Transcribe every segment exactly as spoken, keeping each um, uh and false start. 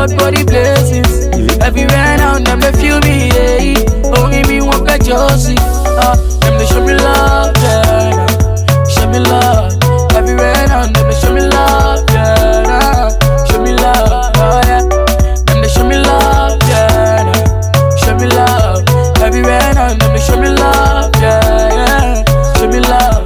God for the blessings. Everywhere now, them they feel me, yeah. Only me one pet Josie. Uh, them they show me love, yeah. Show me love. Everywhere now, them they show me love, yeah. Show me love, oh yeah. Them they show me love, yeah. Show me love. Everywhere now, them they show me love, yeah. Show me love.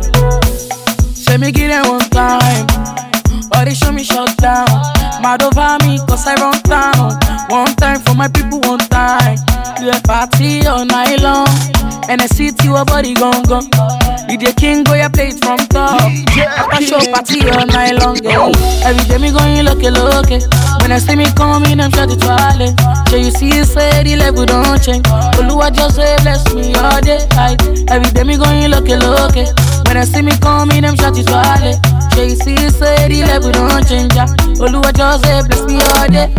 Say me give them one time, or they show me shut down. Mad over me, cause I run down. One time for my people, one time. Yeah, party all night long. And I see your body gone gone. D J King go ya play it from top. After show party all night long. Yeah. Every day me going look look. When I see me coming, I'm shut it toilet. So you see, say the level don't change. Oluwa just say bless me all day. Right. Every day me going look look. When I see me coming, I'm shut it toilet. So you see, say the level don't change. Oluwa just say bless me all day.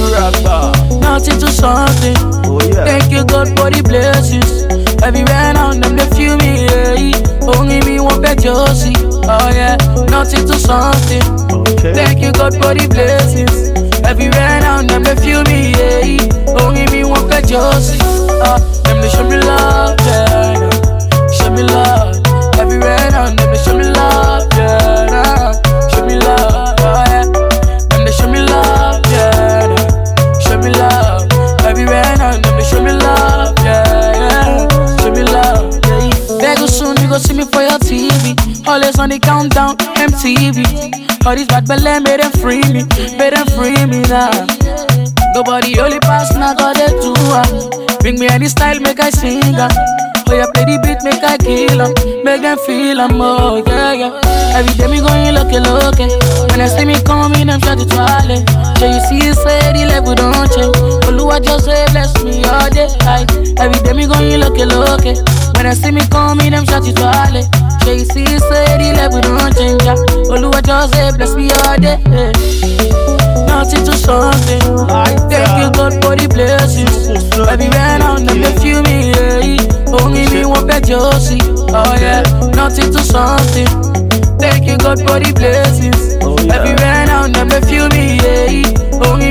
Nothing to something. Oh, yeah. Thank you God for the blessings. Everywhere now them they feel me, yeah. Only me one pet Josie. Oh yeah, nothing to something. Okay. Thank you God for the blessings. Everywhere now them they feel me, yeah. Only me one pet Josie. Uh, them they show me love, yeah. Show me love. Everywhere now them they show me love, yeah. Show me love, oh yeah. Them they show me love, yeah. Show me love. Everywhere now them they show me love, yeah. Show me love, yeah. Very soon you go see me for your T V. Always on the countdown, M T V. All these bad belly made them free me, made them free me now. Nobody only pass now, got it too. Uh. Bring me any style, make I sing. Uh. Oh yeah, play the beat, make I kill 'em, make them feel 'em, oh yeah, yeah. Every day me going look look. When I see me coming, I'm shut it toilet. So you see, say the level don't change. Oluwa just say bless me all day. Right. Every day me going look look. When I see me coming, I'm shut it toilet. So you see, say the level don't change. Oluwa just say bless me all day. Nothing to something. Thank you God for the blessings. Everywhere now them they feel me, yeah. Only me one pet Josie. Oh yeah, nothing to something. Thank you God for the blessings. Everywhere now them they feel me, yeah. Only